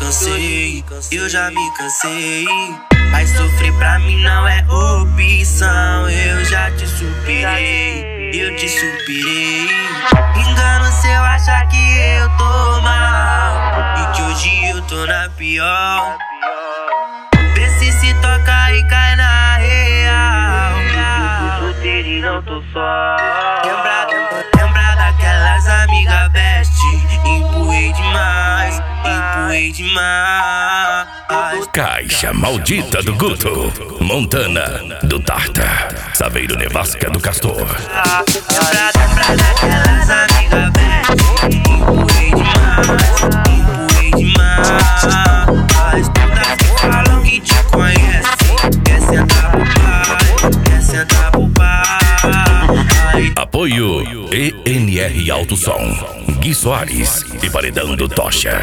cansei, eu já me cansei. Mas sofrer pra mim não é opção. Eu já te superei, eu te superei. Engano seu achar que eu tô mal e que hoje eu tô na pior. Vê se toca e cai na real. Tô solteiro e não tô só. Lembra daquelas amigas best. Empurrei demais, empurrei demais. Caixa Maldita do Guto, Montana do Tarta, Saveiro Nevasca do Castor. Lembra daquelas amigas best. Empurrei demais, empurrei demais. Todas que falam que te conhecem, quer sentar pro pai, quer sentar pro pai. Apoio ENR Alto Som, Gui Soares e Paredão do Tocha.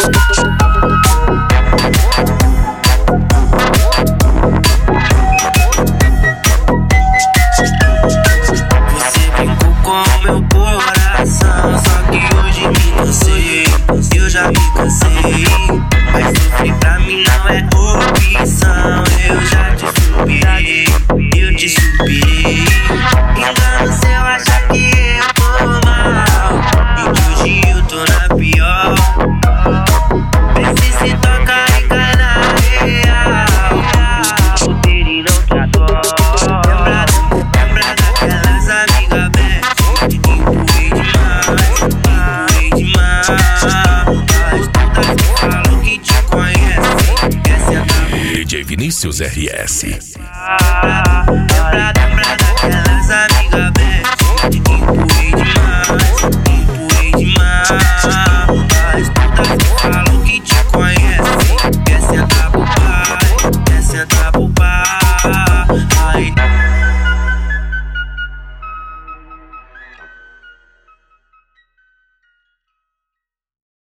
Você brincou com meu coração, só que hoje me cansei, eu já me cansei. Mas sofrer pra mim não é opção. Eu já te superei, eu te superei. Engano seu achar que eu tô mal e que hoje eu tô na pior. Vê se toca e cai na real. Solteiro e não tô só. Lembra daquelas amigas best. Empurrei demais, empurrei demais. Todas que falam que te conhecem, quer sentar. DJ Vinícius RS.